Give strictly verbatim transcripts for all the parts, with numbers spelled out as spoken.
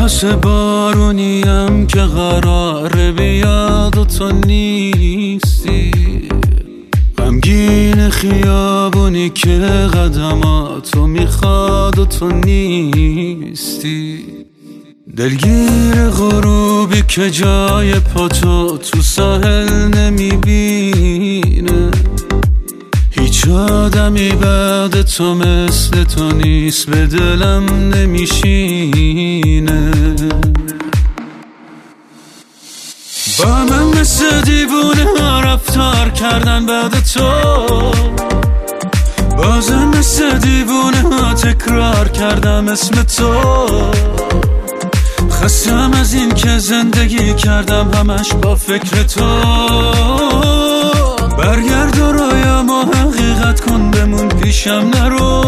پس بارونیم که قراره بیاد و تو نیستی، غمگین خیابونی که قدماتو میخواد و تو نیستی، دلگیر غروبی که جای پاتو تو ساحل نمیبینه، هیچ آدمی بعد تو مثل تو نیست، به دلم نمیشینه. با من مثل دیوونه ها رفتار کردن بعد تو، بازم مثل دیوونه ها تکرار کردم اسم تو، خستم از این که زندگی کردم همش با فکر تو. برگرد و رویامو حقیقت کن، بمون پیشم نرو.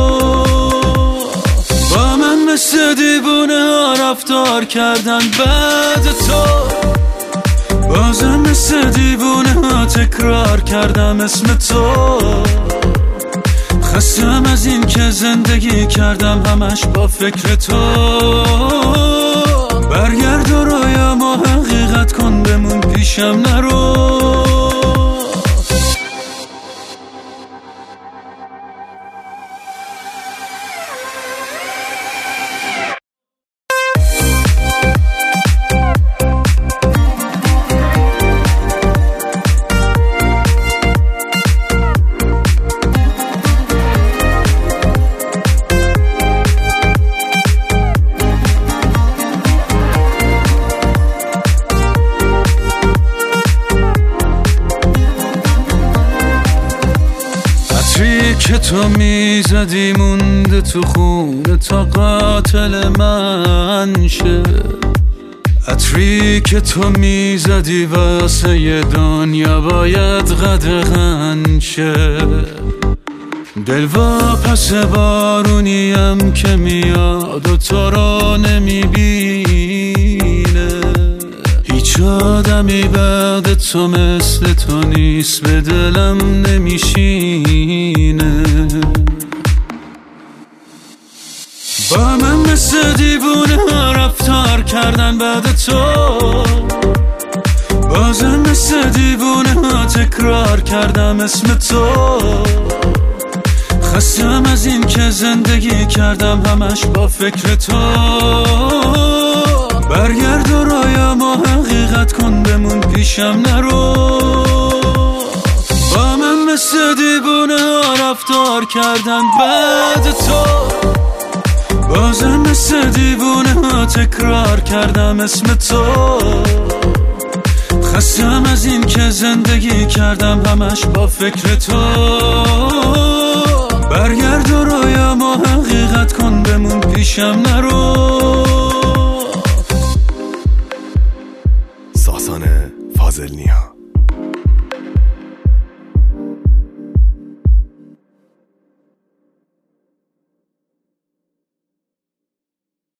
با من مثل دیوونه ها رفتار کردن بعد تو، بازم مثل دیوونه ها تکرار کردم اسم تو، خستم از این که زندگی کردم همش با فکر تو. برگرد و رویامو حقیقت کن، بمون پیشم نرو. که تو میزدی مونده تو خونه تا قاتل من شه، عطری که تو میزدی واسه یه دنیا باید قدغن شه. دلوا پس بارونیم که میاد و تو رو نمیبینه، هیچ آدمی بعد تو مثل تو نیست، به دلم نمیشینه. با من مثل دیوونه ها رفتار کردن بعد تو، بازم مثل دیوونه ها تکرار کردم اسم تو، خستم از این که زندگی کردم همش با فکر تو. برگرد و رویامو حقیقت کن، بمون پیشم نرو. با من مثل دیوونه ها رفتار کردن بعد تو، بازم مثل دیوونه ها تکرار کردم اسم تو، خستم از این که زندگی کردم همش با فکر تو. برگرد و رویامو حقیقت کن، بمون پیشم نرو. ساسان فاضل نیا.